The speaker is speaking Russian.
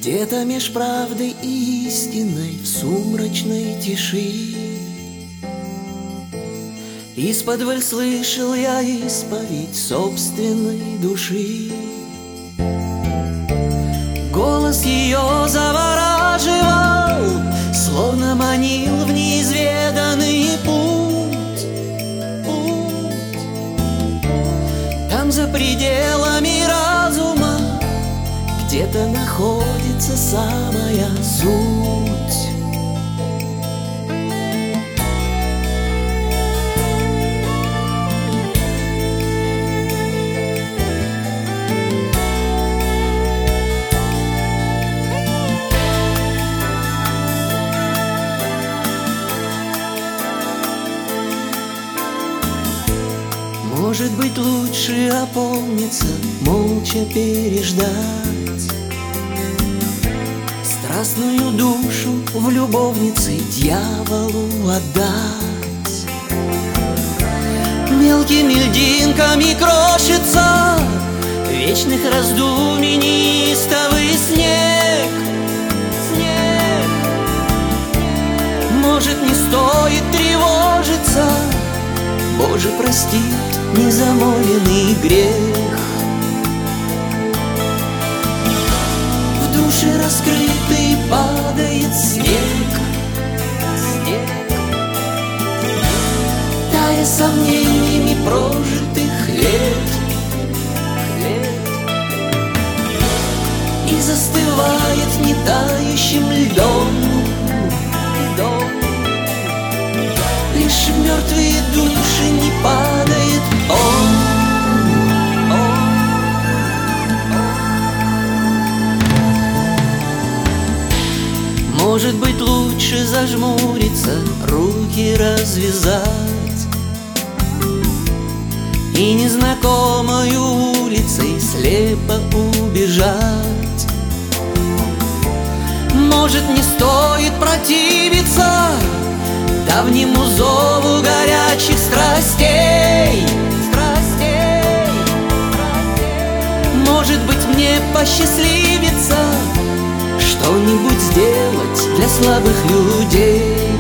Где-то меж правдой и истиной в сумрачной тиши исподволь слышал я исповедь собственной души. Голос ее завораживал, словно манил в неизведанный путь. Там за пределами разума где-то находится самая суть. Может быть, лучше опомниться, молча переждать, страстную душу в любовнице дьяволу отдать. Мелкими льдинками крошится вечных раздумий неистовый снег. Может, не стоит тревожиться, Боже, простит незамоленный грех. В душе раскрытый падает снег, тая сомнениями прожитых лет, и застывает нетающим льдом. Лишь мертвые души не падает он. Может быть, лучше зажмуриться, руки развязать и незнакомою улицей слепо убежать. Может, не стоит противиться давнему зову горячих страстей. Может быть, мне посчастливится что-нибудь сделать для слабых людей.